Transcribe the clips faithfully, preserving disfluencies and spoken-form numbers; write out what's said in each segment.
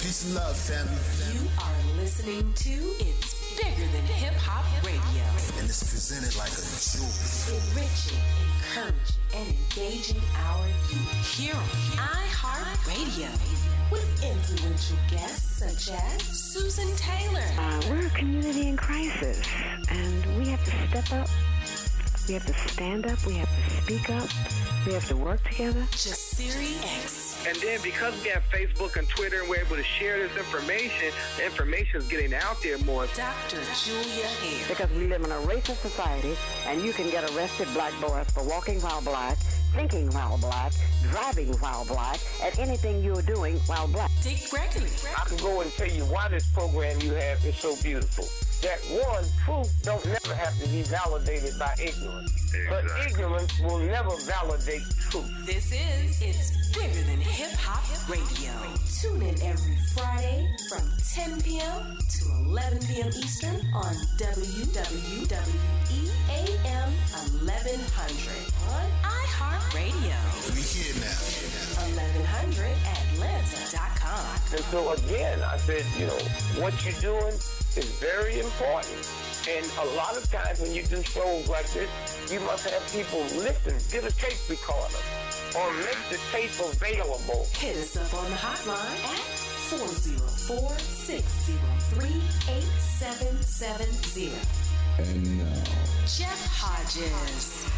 Peace and love, family. You are listening to It's Bigger Than Hip Hop Radio. And it's presented like a jewel. Enriching, encouraging, and engaging our youth. Here on iHeartRadio. With influential guests such as Susan Taylor. Uh, we're a community in crisis, and we have to step up. We have to stand up. We have to speak up. We have to work together. Jasiri X. And then because we have Facebook and Twitter and we're able to share this information, the information is getting out there more. Doctor Julia Hare. Because we live in a racist society, and you can get arrested, black boys, for walking while black, thinking while black, driving while black, and anything you're doing while black. Dick Gregory. I can go and tell you why this program you have is so beautiful. That one, truth don't never have to be validated by ignorance. Exactly. But ignorance will never validate truth. This is It's Bigger Than Hip Hop Radio. Tune in every Friday from ten p.m. to eleven p.m. Eastern on W W W E A M eleven hundred on iHeartRadio. We here now. eleven hundred Atlanta dot com. And so again, I said, you know, what you're doing is very important. And a lot of times when you do shows like this, you must have people listen, get a tape recorder, or make the tape available. Hit us up on the hotline at four oh four, six oh three, eight seven seven zero. And now, Jeff Hodges.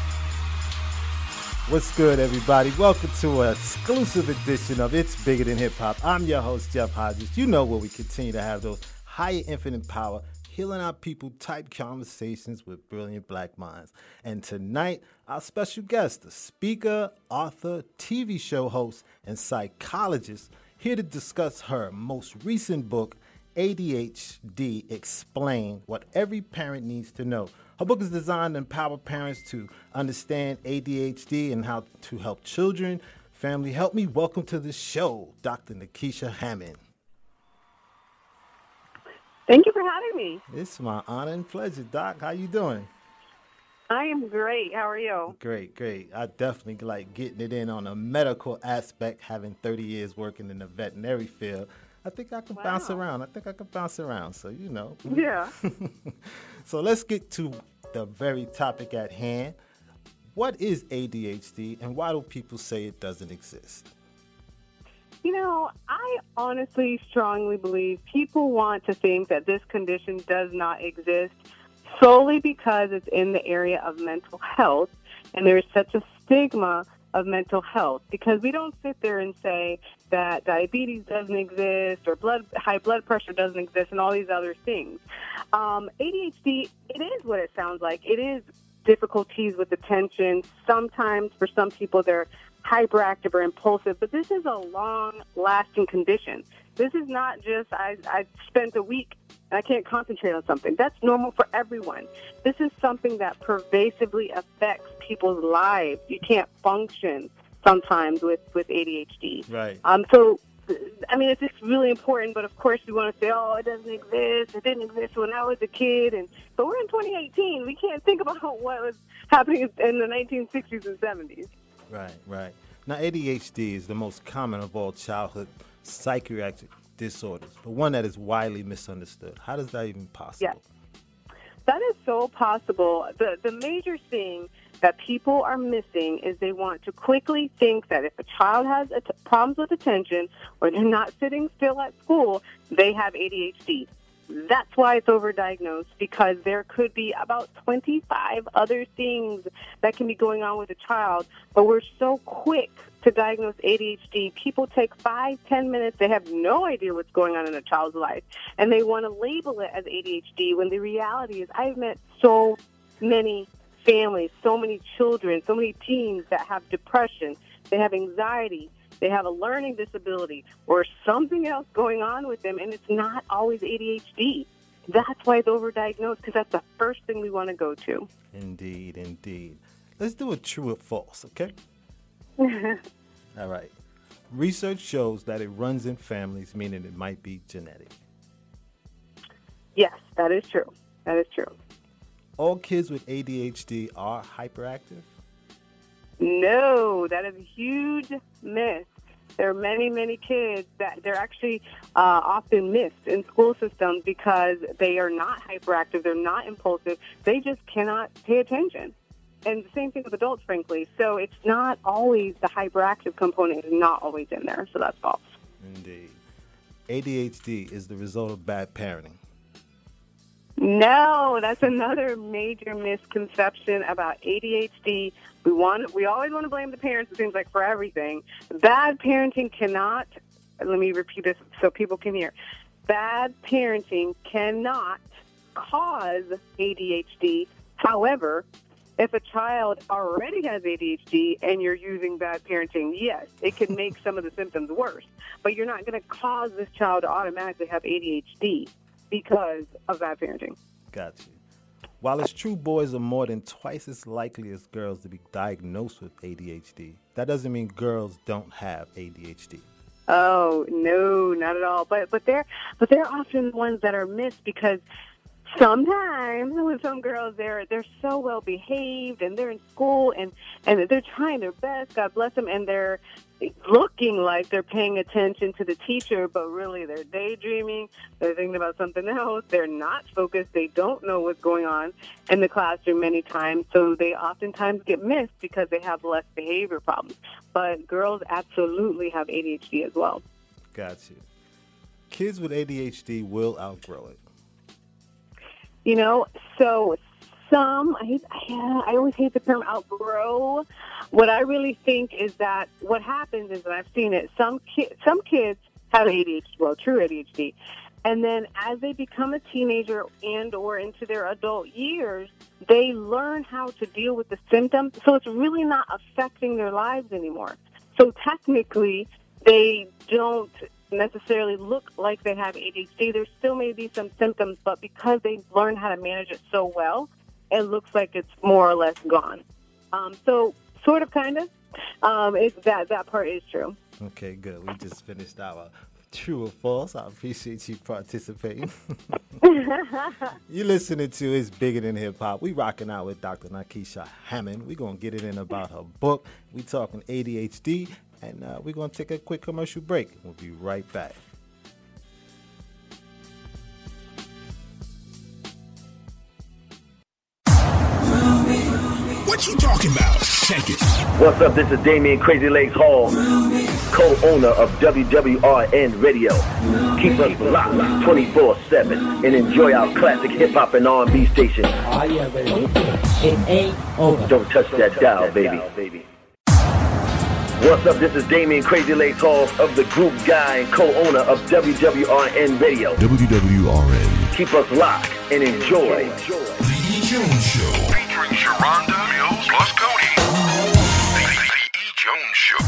What's good, everybody? Welcome to an exclusive edition of It's Bigger Than Hip Hop. I'm your host, Jeff Hodges. You know where we continue to have those higher infinite power, healing our people type conversations with brilliant black minds. And tonight, our special guest, the speaker, author, T V show host, and psychologist, here to discuss her most recent book, A D H D Explained, What Every Parent Needs to Know. Her book is designed to empower parents to understand A D H D and how to help children. Family, help me welcome to the show, Doctor Nikisha Hammond. Thank you for having me. It's my honor and pleasure, Doc. How you doing? I am great. How are you? Great, great. I definitely like getting it in on a medical aspect, having thirty years working in the veterinary field. I think I can Wow. bounce around. I think I can bounce around. So, you know. Yeah. So let's get to the very topic at hand. What is A D H D and why do people say it doesn't exist? You know, I honestly strongly believe people want to think that this condition does not exist solely because it's in the area of mental health, and there's such a stigma of mental health, because we don't sit there and say that diabetes doesn't exist or blood high blood pressure doesn't exist and all these other things. Um, A D H D, it is what it sounds like. It is difficulties with attention. Sometimes for some people they're hyperactive or impulsive, but this is a long-lasting condition. This is not just, I, I spent a week and I can't concentrate on something. That's normal for everyone. This is something that pervasively affects people's lives. You can't function sometimes with, with A D H D. Right. Um. So, I mean, it's just really important, but of course we want to say, oh, it doesn't exist. It didn't exist when I was a kid. And but we're in twenty eighteen. We can't think about what was happening in the nineteen sixties and seventies. Right, right. Now, A D H D is the most common of all childhood psychiatric disorders, but one that is widely misunderstood. How is that even possible? Yes. That is so possible. The the major thing that people are missing is they want to quickly think that if a child has a t- problems with attention or they're not sitting still at school, they have A D H D. That's why it's overdiagnosed, because there could be about twenty-five other things that can be going on with a child, but we're so quick to diagnose A D H D. People take five, ten minutes. They have no idea what's going on in a child's life, and they want to label it as A D H D when the reality is I've met so many families, so many children, so many teens that have depression, they have anxiety, they have a learning disability or something else going on with them, and it's not always A D H D. That's why it's overdiagnosed, because that's the first thing we want to go to. Indeed, indeed. Let's do a true or false, okay? All right. Research shows that it runs in families, meaning it might be genetic. Yes, that is true. That is true. All kids with A D H D are hyperactive? No, that is a huge myth. There are many, many kids that they're actually uh, often missed in school systems because they are not hyperactive, they're not impulsive, they just cannot pay attention. And the same thing with adults, frankly. So it's not always the hyperactive component is not always in there, so that's false. Indeed. A D H D is the result of bad parenting. No, that's another major misconception about A D H D. We want, we always want to blame the parents, it seems like, for everything. Bad parenting cannot, let me repeat this so people can hear. Bad parenting cannot cause A D H D. However, if a child already has A D H D and you're using bad parenting, yes, it can make some of the symptoms worse. But you're not going to cause this child to automatically have A D H D because of bad parenting. Got you. While it's true boys are more than twice as likely as girls to be diagnosed with A D H D, that doesn't mean girls don't have A D H D. Oh, no, not at all. But but they're but they're often the ones that are missed because sometimes with some girls they're they're so well behaved and they're in school and, and they're trying their best, God bless them, and they're looking like they're paying attention to the teacher, but really they're daydreaming, they're thinking about something else, they're not focused, they don't know what's going on in the classroom many times, so they oftentimes get missed because they have less behavior problems. But girls absolutely have A D H D as well. Got you. Kids with A D H D will outgrow it. You know, so some, I, hate, I, I always hate the term outgrow. What I really think is that what happens is, and I've seen it, some, ki- some kids have A D H D, well, true A D H D, and then as they become a teenager and or into their adult years, they learn how to deal with the symptoms, so it's really not affecting their lives anymore. So technically, they don't necessarily look like they have A D H D. There still may be some symptoms, but because they've learned how to manage it so well, it looks like it's more or less gone. Um, so sort of, kind of, um, it, that, that part is true. Okay, good. We just finished our true or false. I appreciate you participating. You listening to It's Bigger Than Hip Hop. We rocking out with Doctor Nakisha Hammond. We're going to get it in about her book. We talking A D H D, and uh, we're going to take a quick commercial break. We'll be right back. What you talking about? Check it. What's up? This is Damian Crazy Legs Hall, co-owner of W W R N Radio. Keep us locked twenty-four seven and enjoy our classic hip-hop and R and B station. Are you ready? It ain't over. Don't touch that dial, baby. What's up? This is Damian Crazy Legs Hall of the Group Guy and co-owner of W W R N Radio. W W R N. Keep us locked and enjoy. The E. Jones Show. Featuring Sharonda Mills plus Cody. The, the, the E. Jones Show.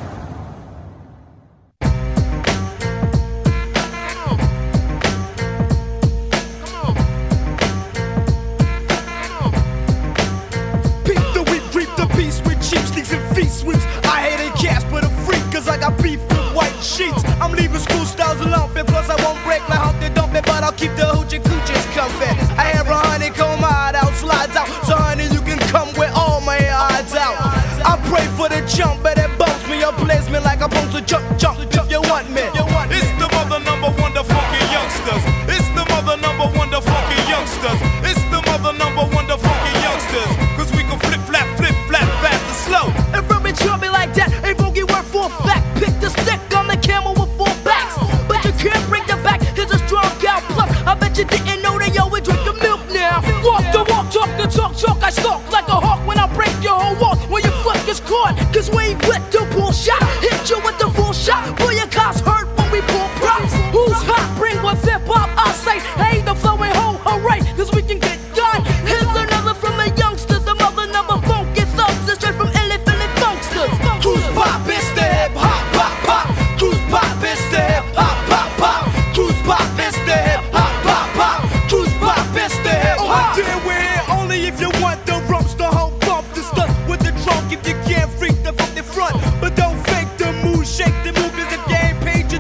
Peep the wheat, reap the peace with cheap sneaks and feast sweeps. I hate a cash, but a freak, cause I got beef with white sheets. I'm leaving school styles alone, plus I won't break my Humpty Dumpty, but I'll keep the hoochie coochies comfy. I have a honeycomb hideout, slides out, so honey, you can come with all my odds out. I pray for the jump, but it bumps me up, plays me like I'm supposed to jump, jump, if you want me. It's the mother number one, the funky youngsters. It's the mother number one, the funky youngsters. It's the mother number one, the funky youngsters. Cause we can flip, flap, flip, flap, fast and slow. If Ruby drop me like that, ain't boogie work for a fact. Pick the stick on the camel with four backs. But you can't bring the back, here's a strong cow. Plus, I bet you didn't know they always drink the milk now. Walk the walk, talk the talk, talk. I stalk like a hawk when I break your whole walk. When your foot gets caught, cause we ain't with the bull shot. Hit you with the full shot, boy your cops hurt when we pull props. Who's hot? Bring what hip hop, I say. Hey, the flow ain't ho, hooray, cause we can get done. Here's another from the youngsters, the mother number funky thugs. It's straight from Illy Philly Funksters. Cruise pop, it's the hip hop, pop, pop. Cruise pop, it's the hip hop, pop, pop. Cruise pop, it's the hip hop, pop, pop. Cruise pop, it's the hip hop. Oh, I did we're here only if you want the rumps, the whole bump, the stuff with the trunk if you can't freak the from the front. But don't fake the move, shake the move, cause if you ain't paid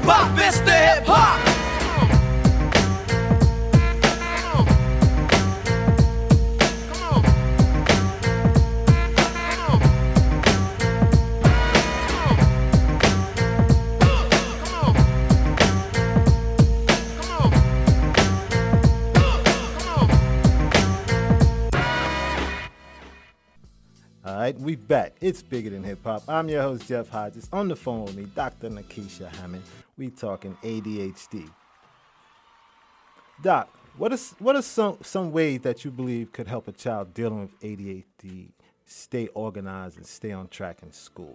hop, Mister Hip Hop. All right, we back. It's Bigger Than Hip Hop. I'm your host, Jeff Hodges. On the phone with me, Doctor Nakisha Hammond. We talking A D H D. Doc, what is what are some some ways that you believe could help a child dealing with A D H D stay organized and stay on track in school?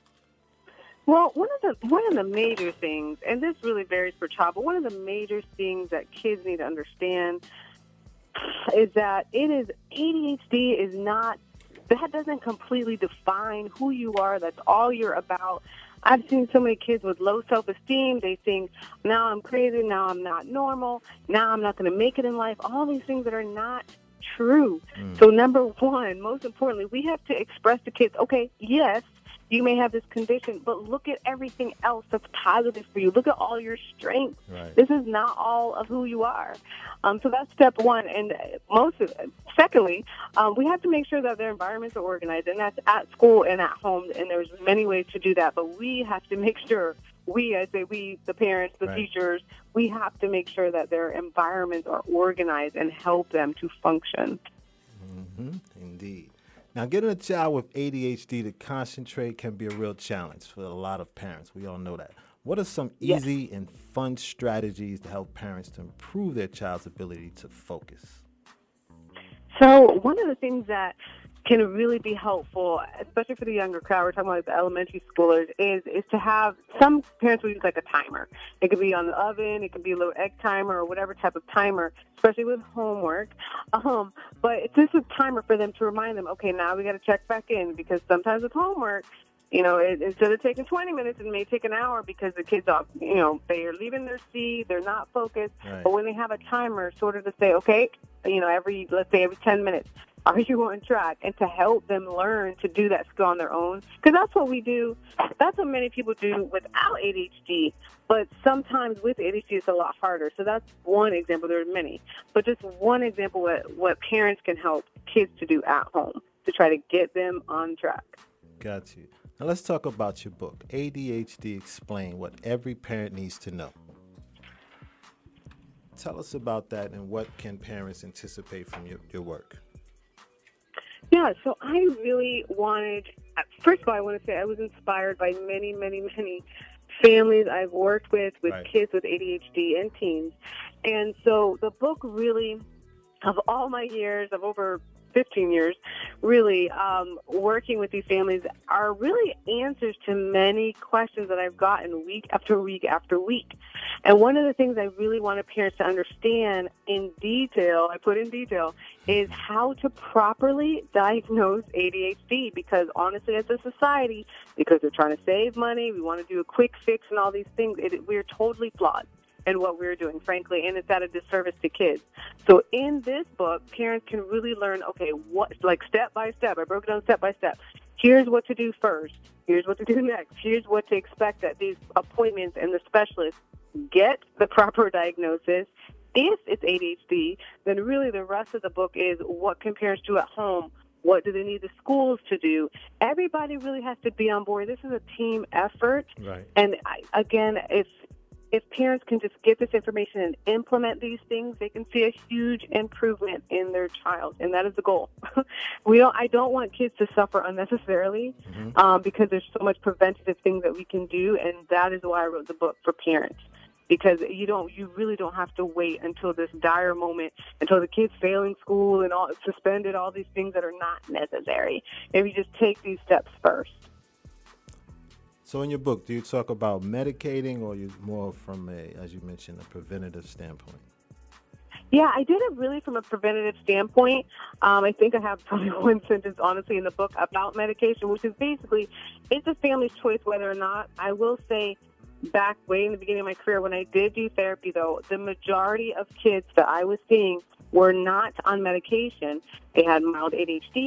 Well, one of the one of the major things, and this really varies per child, but one of the major things that kids need to understand is that it is A D H D is not. That doesn't completely define who you are. That's all you're about. I've seen so many kids with low self-esteem. They think, now I'm crazy, now I'm not normal, now I'm not going to make it in life. All these things that are not true. Mm. So number one, most importantly, we have to express to kids, okay, yes, you may have this condition, but look at everything else that's positive for you. Look at all your strengths. Right. This is not all of who you are. Um, so that's step one. And most of, secondly, um, we have to make sure that their environments are organized, and that's at school and at home. And there's many ways to do that, but we have to make sure, we, I say we, the parents, the right. teachers, we have to make sure that their environments are organized and help them to function. Mm-hmm. Indeed. Now, getting a child with A D H D to concentrate can be a real challenge for a lot of parents. We all know that. What are some easy yes. and fun strategies to help parents to improve their child's ability to focus? So one of the things that can really be helpful, especially for the younger crowd, we're talking about like the elementary schoolers, is is to have, some parents will use like a timer. It could be on the oven, it could be a little egg timer or whatever type of timer, especially with homework. Um, but it's just a timer for them to remind them, okay, now we got to check back in, because sometimes with homework, you know, it, instead of taking twenty minutes, it may take an hour because the kids are, you know, they are leaving their seat, they're not focused. Right. But when they have a timer, sort of to say, okay, you know, every, let's say every ten minutes, are you on track? And to help them learn to do that skill on their own. Because that's what we do. That's what many people do without A D H D. But sometimes with A D H D, it's a lot harder. So that's one example. There are many. But just one example what, what parents can help kids to do at home to try to get them on track. Got you. Now let's talk about your book, A D H D Explained, What Every Parent Needs to Know. Tell us about that and what can parents anticipate from your, your work? Yeah, so I really wanted, first of all, I want to say I was inspired by many, many, many families I've worked with, with right. kids with A D H D and teens. And so the book really, of all my years, of over fifteen years, really um, working with these families, are really answers to many questions that I've gotten week after week after week. And one of the things I really wanted parents to understand in detail, I put in detail, is how to properly diagnose A D H D, because honestly, as a society, because we're trying to save money, we want to do a quick fix and all these things, it, we're totally flawed in what we're doing, frankly, and it's at a disservice to kids. So in this book, parents can really learn, okay, what, like step by step, I broke it down step by step. Here's what to do first. Here's what to do next. Here's what to expect at these appointments and the specialists. Get the proper diagnosis. If it's A D H D, then really the rest of the book is what can parents do at home? What do they need the schools to do? Everybody really has to be on board. This is a team effort. Right. And I, again, if if parents can just get this information and implement these things, they can see a huge improvement in their child, and that is the goal. we don't. I don't want kids to suffer unnecessarily mm-hmm. um, because there's so much preventative things that we can do, and that is why I wrote the book for parents. Because you don't, you really don't have to wait until this dire moment, until the kid's failing school and all suspended, all these things that are not necessary. If you just take these steps first. So in your book, do you talk about medicating, or you more from a, as you mentioned, a preventative standpoint? Yeah, I did it really from a preventative standpoint. Um, I think I have probably one sentence, honestly, in the book about medication, which is basically it's a family's choice whether or not. I will say, back way in the beginning of my career, when I did do therapy, though, the majority of kids that I was seeing were not on medication. They had mild A D H D.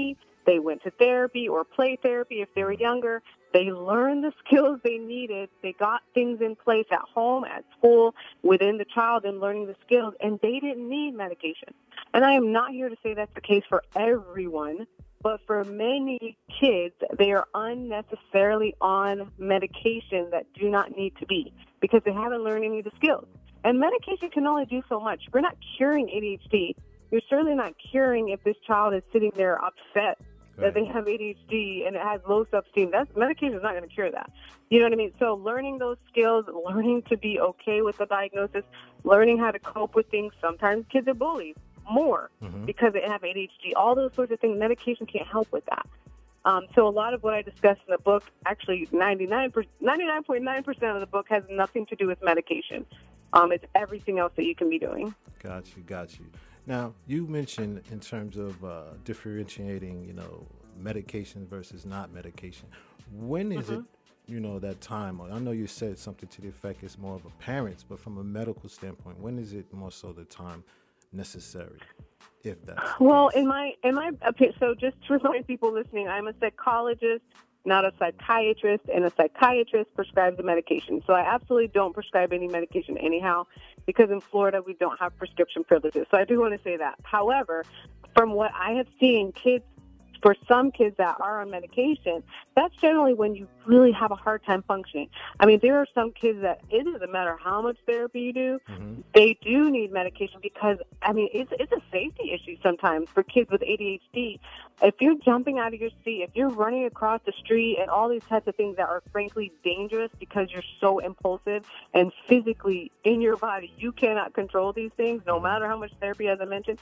They went to therapy or play therapy if they were younger. They learned the skills they needed. They got things in place at home, at school, within the child and learning the skills, and they didn't need medication. And I am not here to say that's the case for everyone, but for many kids, they are unnecessarily on medication that do not need to be because they haven't learned any of the skills. And medication can only do so much. We're not curing A D H D. You're certainly not curing if this child is sitting there upset that they have A D H D and it has low self-esteem. That's, medication is not going to cure that. You know what I mean? So learning those skills, learning to be okay with the diagnosis, learning how to cope with things. Sometimes kids are bullied more mm-hmm. because they have A D H D. All those sorts of things, medication can't help with that. Um, so a lot of what I discuss in the book, actually ninety-nine point nine percent of the book has nothing to do with medication. Um, it's everything else that you can be doing. Got you, got you. Now, you mentioned in terms of uh, differentiating, you know, medication versus not medication. When is mm-hmm. it, you know, that time? I know you said something to the effect it's more of a parent's, but from a medical standpoint, when is it more so the time necessary, if that's well, in my in my opinion, so just to remind people listening, I'm a psychologist, not a psychiatrist, and a psychiatrist prescribes the medication. So I absolutely don't prescribe any medication anyhow, because in Florida we don't have prescription privileges. So I do want to say that. However, from what I have seen, kids, for some kids that are on medication, that's generally when you really have a hard time functioning. I mean, there are some kids that it doesn't matter how much therapy you do, mm-hmm. they do need medication because, I mean, it's it's a safety issue sometimes for kids with A D H D. If you're jumping out of your seat, if you're running across the street and all these types of things that are frankly dangerous because you're so impulsive and physically in your body, you cannot control these things, no matter how much therapy, as I mentioned.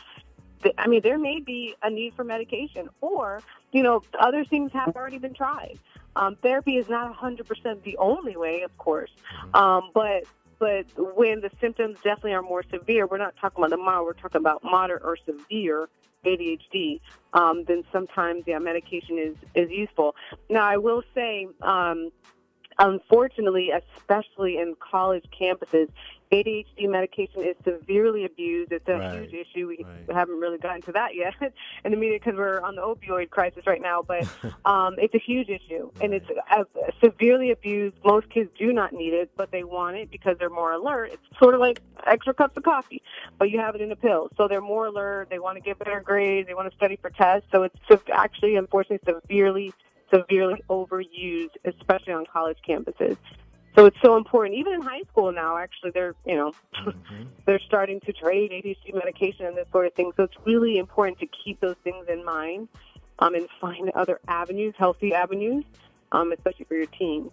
I mean, there may be a need for medication, or, you know, other things have already been tried. Um, therapy is not one hundred percent the only way, of course, um, but but when the symptoms definitely are more severe, we're not talking about the mild, we're talking about moderate or severe A D H D, um, then sometimes, yeah, medication is, is useful. Now, I will say, um, unfortunately, especially in college campuses, A D H D medication is severely abused. It's a right. huge issue. We right. haven't really gotten to that yet in the media because we're on the opioid crisis right now. But um, it's a huge issue, right. and it's uh, severely abused. Most kids do not need it, but they want it because they're more alert. It's sort of like extra cups of coffee, but you have it in a pill. So they're more alert. They want to get better grades. They want to study for tests. So it's actually, unfortunately, severely, severely overused, especially on college campuses. So it's so important. Even in high school now, actually, they're, you know, mm-hmm. they're starting to trade A D H D medication and this sort of thing. So it's really important to keep those things in mind um, and find other avenues, healthy avenues, um, especially for your teens.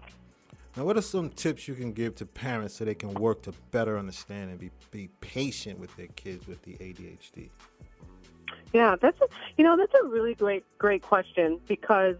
Now, what are some tips you can give to parents so they can work to better understand and be, be patient with their kids with the A D H D? Yeah, that's a, you know, that's a really great, great question, because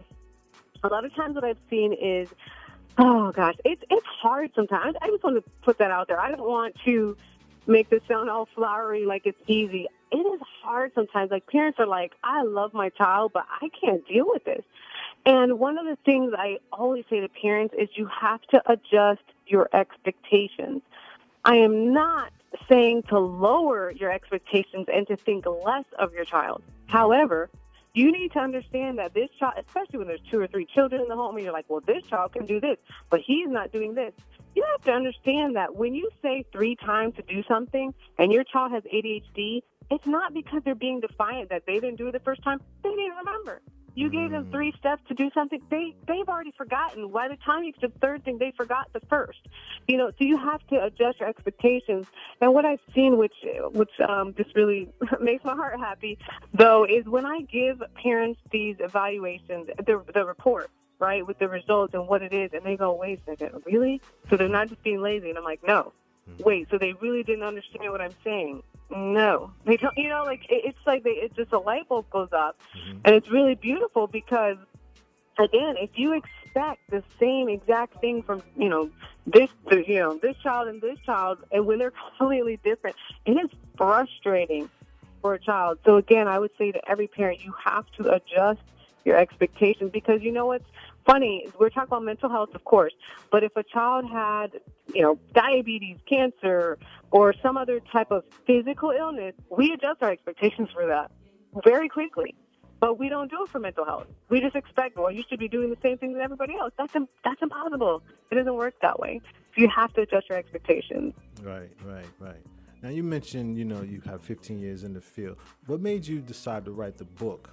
a lot of times what I've seen is, oh, gosh, it's it's hard sometimes. I just want to put that out there. I don't want to make this sound all flowery like it's easy. It is hard sometimes. Like, parents are like, I love my child, but I can't deal with this. And one of the things I always say to parents is you have to adjust your expectations. I am not saying to lower your expectations and to think less of your child. However, you need to understand that this child, especially when there's two or three children in the home, and you're like, well, this child can do this, but he's not doing this. You have to understand that when you say three times to do something and your child has A D H D, it's not because they're being defiant that they didn't do it the first time. They didn't remember. You gave them three steps to do something. They, they've already forgotten. By the time you get to the third thing, they forgot the first. You know, so you have to adjust your expectations. And what I've seen, which which um, just really makes my heart happy, though, is when I give parents these evaluations, the, the report, right, with the results and what it is, and they go, wait a second, really? So they're not just being lazy. And I'm like, no. Wait, so they really didn't understand what I'm saying? No, they don't. You know, like it, it's like they, it's just a light bulb goes up, mm-hmm. and it's really beautiful because, again, if you expect the same exact thing from you know this, you know this child and this child, and when they're completely different, it is frustrating for a child. So again, I would say to every parent, you have to adjust your expectations, because you know what's funny is we're talking about mental health, of course, but if a child had, you know, diabetes, cancer, or some other type of physical illness, we adjust our expectations for that very quickly. But we don't do it for mental health. We just expect, well, you should be doing the same thing as everybody else. That's im- that's impossible. It doesn't work that way. So you have to adjust your expectations. Right, right, right. Now, you mentioned, you know, you have fifteen years in the field. What made you decide to write the book?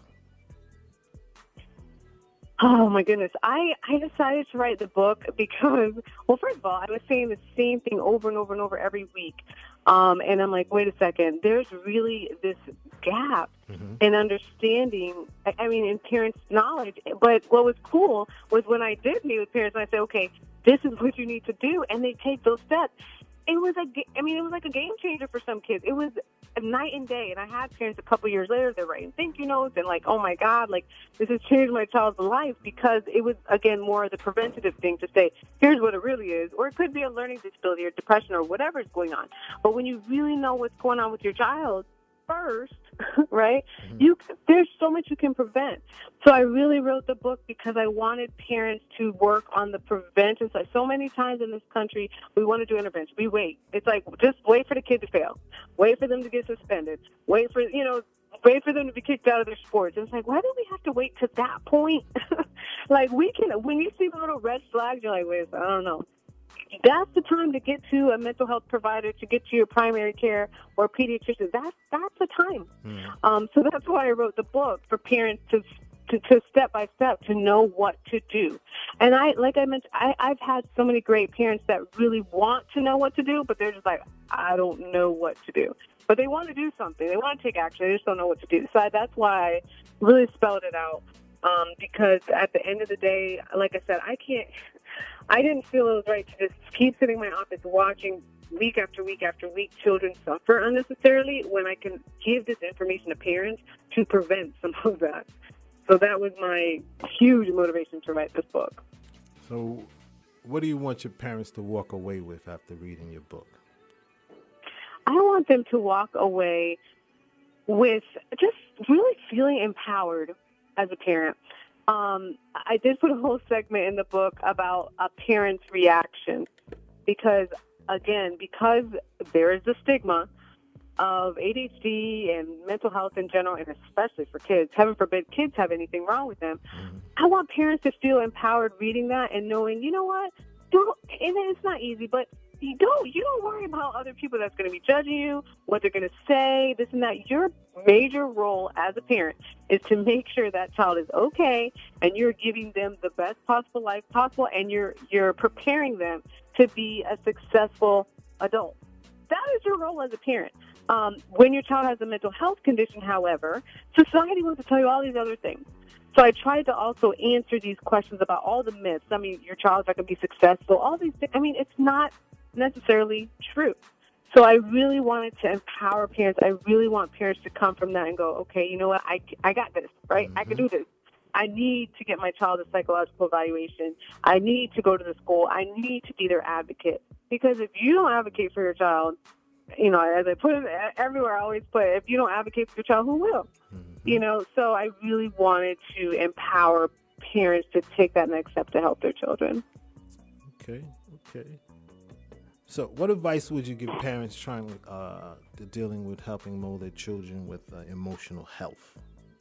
Oh, my goodness. I, I decided to write the book because, well, first of all, I was saying the same thing over and over and over every week. Um, and I'm like, wait a second, there's really this gap mm-hmm. in understanding, I, I mean, in parents' knowledge. But what was cool was when I did meet with parents and I said, okay, this is what you need to do, and they take those steps. It was a, I mean, it was like a game changer for some kids. It was a night and day. And I had parents a couple years later, they're writing thank you notes and like, oh my God, like this has changed my child's life, because it was, again, more of the preventative thing to say, here's what it really is. Or it could be a learning disability or depression or whatever is going on. But when you really know what's going on with your child first, right, mm-hmm. you there's so much you can prevent. So I really wrote the book because I wanted parents to work on the prevention side. So many times in this country, we want to do intervention. We wait. It's like, just wait for the kid to fail. Wait for them to get suspended. Wait for, you know, wait for them to be kicked out of their sports. And it's like, why do we have to wait to that point? Like, we can, when you see the little red flags, you're like, wait, I don't know. That's the time to get to a mental health provider, to get to your primary care or pediatrician. That's that's the time. Mm. Um, so that's why I wrote the book, for parents to, to to step by step to know what to do. And I, like I mentioned, I, I've had so many great parents that really want to know what to do, but they're just like, I don't know what to do. But they want to do something. They want to take action. They just don't know what to do. So I, that's why I really spelled it out. Um, because at the end of the day, like I said, I can't. I didn't feel it was right to just keep sitting in my office watching week after week after week children suffer unnecessarily, when I can give this information to parents to prevent some of that. So that was my huge motivation to write this book. So what do you want your parents to walk away with after reading your book? I want them to walk away with just really feeling empowered as a parent. Um, I did put a whole segment in the book about a parent's reaction, because, again, because there is the stigma of A D H D and mental health in general, and especially for kids. Heaven forbid kids have anything wrong with them. Mm-hmm. I want parents to feel empowered reading that and knowing, you know what, don't, and it's not easy, but you don't, you don't worry about other people that's going to be judging you, what they're going to say, this and that. Your major role as a parent is to make sure that child is okay, and you're giving them the best possible life possible, and you're you're preparing them to be a successful adult. That is your role as a parent. Um, when your child has a mental health condition, however, society wants to tell you all these other things. So I tried to also answer these questions about all the myths. I mean, your child's not going to be successful, all these things. I mean, it's not necessarily true. So I really wanted to empower parents. I really want parents to come from that and go, okay, you know what, I, I got this, right? Mm-hmm. I can do this. I need to get my child a psychological evaluation. I need to go to the school. I need to be their advocate. Because if you don't advocate for your child, you know, as I put it everywhere, I always put, if you don't advocate for your child, who will? Mm-hmm. You know, so I really wanted to empower parents to take that next step to help their children. Okay, okay. So what advice would you give parents trying uh, dealing with helping mold their children with uh, emotional health?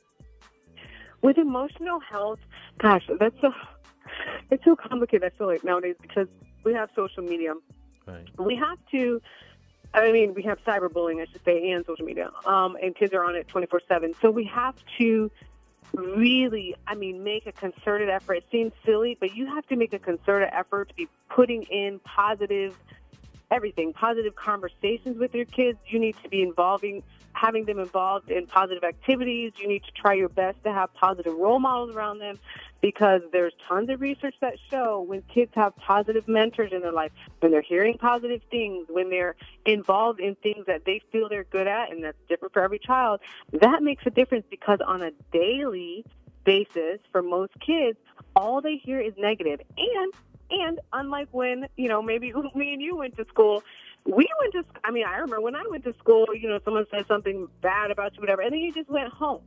With emotional health, gosh, that's so, it's so complicated, I feel like, nowadays, because we have social media. Right. We have to, I mean, we have cyberbullying, I should say, and social media, um, and kids are on it twenty-four seven. So we have to really, I mean, make a concerted effort. It seems silly, but you have to make a concerted effort to be putting in positive everything, positive conversations with your kids. You need to be involving, having them involved in positive activities. You need to try your best to have positive role models around them, because there's tons of research that show when kids have positive mentors in their life, when they're hearing positive things, when they're involved in things that they feel they're good at, and that's different for every child, that makes a difference, because on a daily basis for most kids, all they hear is negative. And And unlike when, you know, maybe me and you went to school, we went to, I mean, I remember when I went to school, you know, someone said something bad about you, whatever, and then you just went home.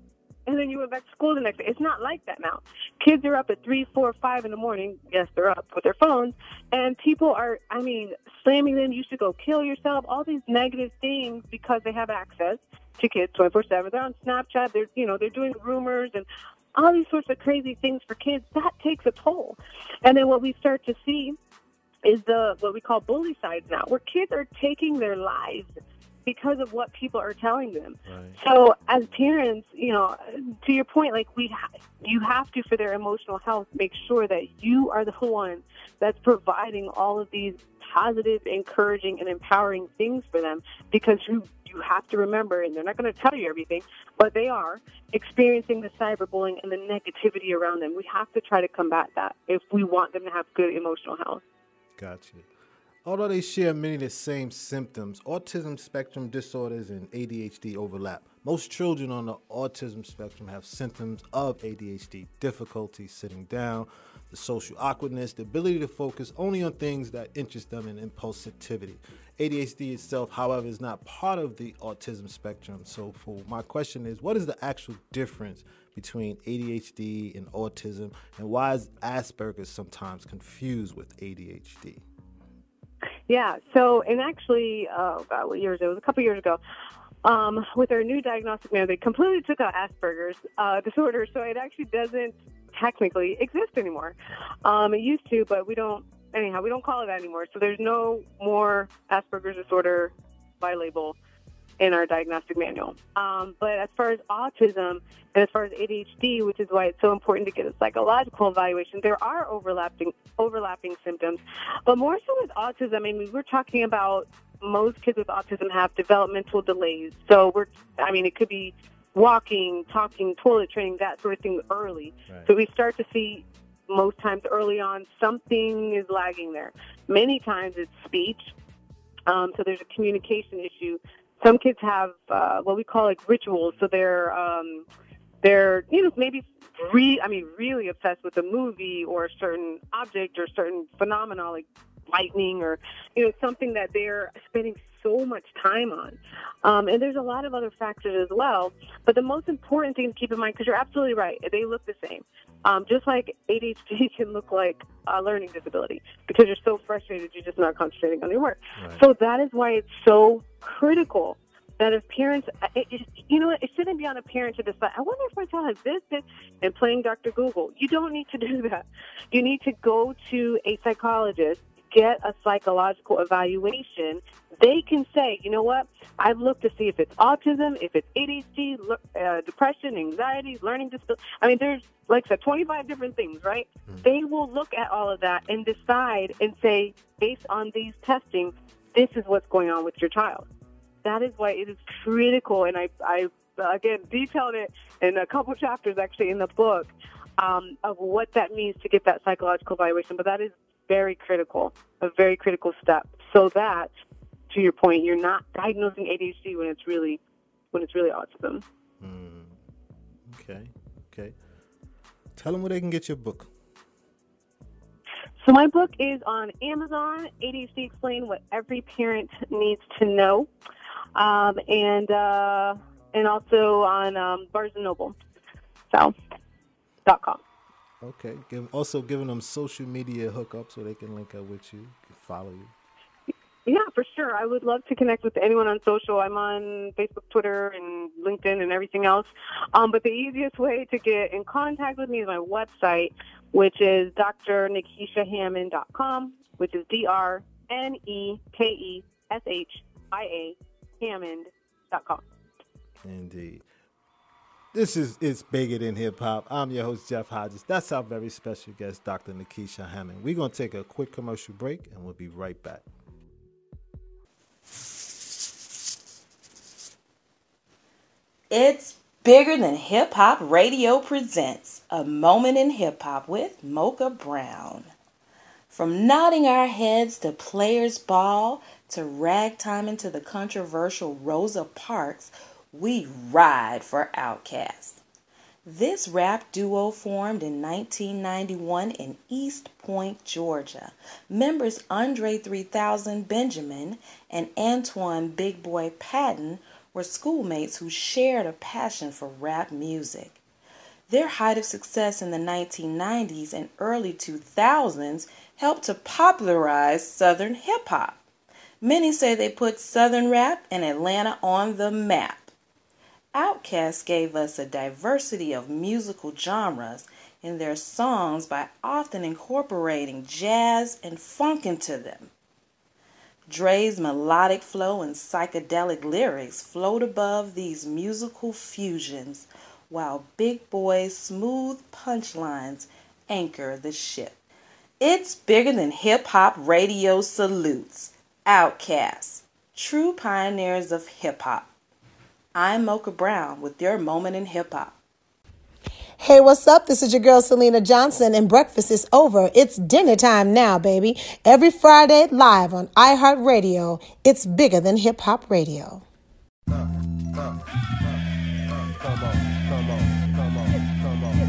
and then you went back to school the next day. It's not like that now. Kids are up at three, four, five in the morning. Yes, they're up with their phones, and people are, I mean, slamming them. You should go kill yourself. All these negative things because they have access to kids twenty-four seven. They're on Snapchat. They're, you know, they're doing rumors and all these sorts of crazy things for kids. That takes a toll. And then what we start to see is the what we call bully sides now, where kids are taking their lives because of what people are telling them. Right. So as parents, you know, to your point, like we, ha- you have to, for their emotional health, make sure that you are the one that's providing all of these positive, encouraging, and empowering things for them, because you you have to remember, and they're not going to tell you everything, but they are experiencing the cyberbullying and the negativity around them. We have to try to combat that if we want them to have good emotional health. Gotcha. Although they share many of the same symptoms, autism spectrum disorders and A D H D overlap. Most children on the autism spectrum have symptoms of A D H D, difficulty sitting down, the social awkwardness, the ability to focus only on things that interest them, and impulsivity. A D H D itself, however, is not part of the autism spectrum. So for my question is, what is the actual difference between A D H D and autism, and why is Asperger's sometimes confused with A D H D? Yeah, so, and actually, oh God, what years? It was a couple years ago. Um, with our new diagnostic manual, they completely took out Asperger's uh, disorder, so it actually doesn't technically exist anymore. Um, it used to, but we don't, anyhow, we don't call it that anymore. So there's no more Asperger's disorder by label in our diagnostic manual. Um, but as far as autism and as far as A D H D, which is why it's so important to get a psychological evaluation, there are overlapping overlapping symptoms. But more so with autism, I mean, we're talking about most kids with autism have developmental delays. So we're, I mean, it could be walking, talking, toilet training, that sort of thing early. Right. So we start to see most times early on something is lagging there. Many times it's speech. Um, so there's a communication issue. Some kids have uh, what we call like rituals. So they're um, they're you know maybe re I mean really obsessed with a movie or a certain object or a certain phenomenon like lightning or you know something that they're spending so much time on. Um, and there's a lot of other factors as well. But the most important thing to keep in mind, because you're absolutely right, they look the same. Um, just like A D H D can look like a learning disability because you're so frustrated you're just not concentrating on your work. Right. So that is why it's so critical that if parents, it, it, you know, it shouldn't be on a parent to decide, I wonder if my child has this, this, and playing Doctor Google. You don't need to do that. You need to go to a psychologist, get a psychological evaluation. They can say, you know what, I've looked to see if it's autism, if it's A D H D, uh, depression, anxiety, learning disability. I mean, there's, like I said, twenty-five different things, right? Mm-hmm. They will look at all of that and decide and say, based on these testing, this is what's going on with your child. That is why it is critical, and I, I again, detailed it in a couple chapters, actually, in the book, um, of what that means to get that psychological evaluation. But that is very critical, a very critical step, so that, to your point, you're not diagnosing A D H D when it's really, when it's really autism. Mm. Okay, okay. Tell them where they can get your book. So my book is on Amazon, A D H D Explained, What Every Parent Needs to Know, um, and uh, and also on um, Barnes and Noble, so dot com. Okay. Give, also giving them social media hookup so they can link up with you, follow you. Yeah, for sure. I would love to connect with anyone on social. I'm on Facebook, Twitter, and LinkedIn and everything else. Um, but the easiest way to get in contact with me is my website, which is d r nekesha hammond dot com, which is D R N E K E S H I A Hammond dot com. Indeed. This is It's Bigger Than Hip Hop. I'm your host, Jeff Hodges. That's our very special guest, Doctor Nekesha Hammond. We're going to take a quick commercial break, and we'll be right back. It's Bigger Than Hip Hop Radio presents A Moment in Hip Hop with Mocha Brown. From nodding our heads to Players Ball to ragtime into the controversial Rosa Parks, we ride for Outkast. This rap duo formed in nineteen ninety-one in East Point, Georgia. Members Andre three thousand Benjamin and Antoine Big Boy Patton were schoolmates who shared a passion for rap music. Their height of success in the nineteen nineties and early two thousands helped to popularize Southern hip-hop. Many say they put Southern rap and Atlanta on the map. Outkast gave us a diversity of musical genres in their songs by often incorporating jazz and funk into them. Dre's melodic flow and psychedelic lyrics float above these musical fusions, while Big Boy's smooth punchlines anchor the ship. It's Bigger Than Hip Hop Radio salutes Outkast, true pioneers of hip hop. I'm Mocha Brown with your moment in hip hop. Hey, what's up? This is your girl, Selena Johnson, and breakfast is over. It's dinner time now, baby. Every Friday, live on iHeartRadio. It's Bigger Than Hip Hop Radio. Uh, uh, uh, uh, come on, come on, come on, come on.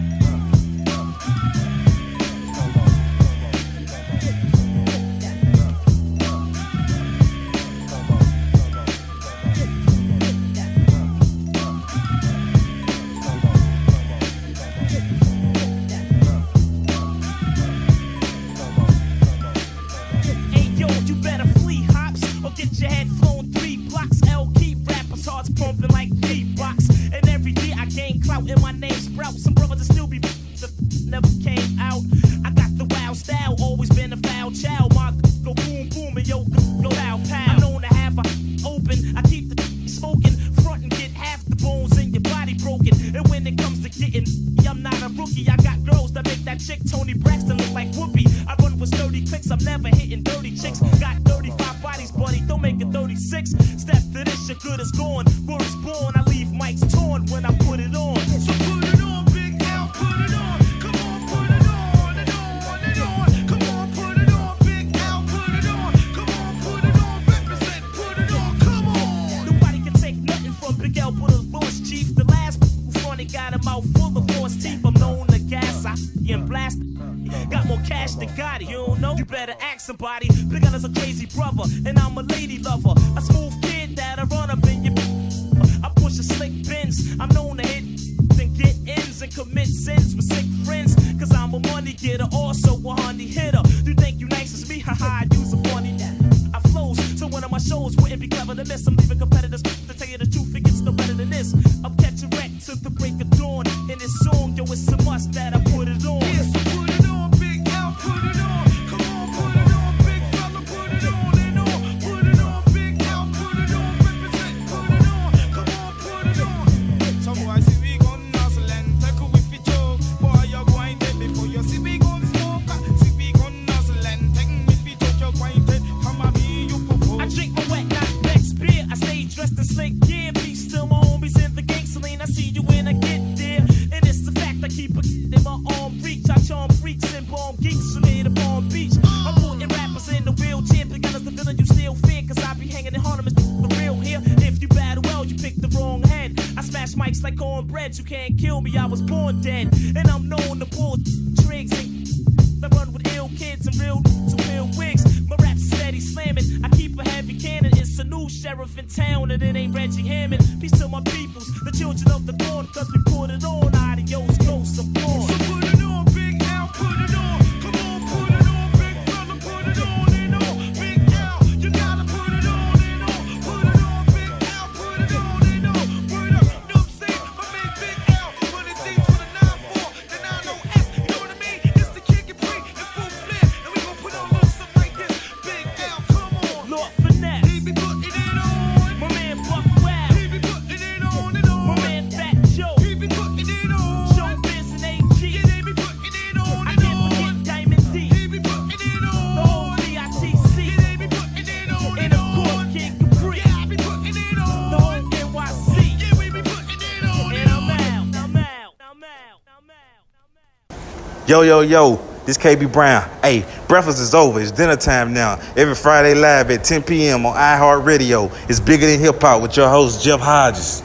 Get your head flown three blocks. L keep rappers hearts pumping like beatbox. And every day I gain clout and my name sprouts. Some brothers that still be never came out. I got the wild style, always been a foul child. My go boom boom and yo go pow pow. I'm known to have a open. I keep the smoking front and get half the bones in your body broken. And when it comes to getting, I'm not a rookie. I got girls that make that chick Tony Braxton look like Whoopi. I run with sturdy clicks. I'm never hitting dirty chicks. Got thirty-five bodies, buddy. Don't make it thirty-six. Step to this, your good is gone. Word is born. I leave mics torn when I put it on. So put it on, Big L, put it on. Come on, put it on and on and on. Come on, put it on, Big L, put it on. Come on, put it on, represent, put it on. Come on. Nobody can take nothing from Big L, put a voice chief. The last funny got a mouth full of force teeth. I'm known to gas, I and blast. Got more cash than Gotti, you don't know? You better ask somebody. Big L is a crazy brother, and I'm a lady lover. A smooth kid that'll run up in your. I push a slick Benz. I'm known to hit and get ends and commit sins with sick friends. Cause I'm a money getter, also a honey hitter. You think you nice as me? Haha, I use a funny. I flows, so one of my shows wouldn't be clever to miss. I'm leaving competitors to tell you the truth, it gets no better than this. I'm catching wreck to the break of dawn. In this song, yo, it's a must that I put it on. Yeah, so put it on, Big L, put it on. Come on, put it on, big fella, put it on and on. Put it on, Big L, put it on, represent, put it on. Come on, put it on. Some boy see we gon' nuzzle and take a whiffy joke. Boy, you're going dead before you see we gon' smoke. See we gon' nuzzle and take a whiffy joke. You're going dead. Come on, me, you propose. I drink my wet, not Beck's beer. I stay dressed in slick gear. Peace to my homies in the gang, Celine. I see you when I get there. And it's the fact I keep a in my arm reach. I charm freaks and bomb geeks who made a Palm Beach. I'm putting rappers in the wheelchair. Because the villain you still fear. Cause I be hanging in Harlem, it's the real here. If you battle well, you pick the wrong head. I smash mics like cornbread. You can't kill me, I was born dead. And I'm known to pull tricks and I run with ill kids and real to real wigs. My rap's steady slamming. I keep a heavy cannon. It's a new sheriff in town and it ain't Reggie Hammond. Peace to my peoples, the children of the dawn. Cause we put it on. Adios, ghosts of born. So put it on, Big L, put it on. Come on, put it on, big fella, put it on and on. Big L, you gotta put it on and on. Put it on, Big L, put it on and on. Word up, you know what I'm saying? My man Big L, put it things for the nine four, the nine oh S. You know what I mean? It's the King and Pre, and full flare. And we gon' put on a little something like this. Big L, come on. Lord Finesse. He be putting it on. My man Buck Wild. He be putting it on and on. My man Fat Joe. He be putting it on. Showbiz and A G. Yeah, they be putting it on and on. I can't forget Diamond D. He be putting it on. The whole V I T C. Yeah, they be putting it on and, and of course King Capri. Yeah, I be putting it on. The whole N Y C. Yeah, we be putting it on and, and I'm out. I'm out. I'm out. I'm out. Yo, yo, yo, this K B Brown. Hey, breakfast is over. It's dinner time now. Every Friday live at ten p.m. on iHeartRadio. It's Bigger Than Hip Hop with your host, Jeff Hodges.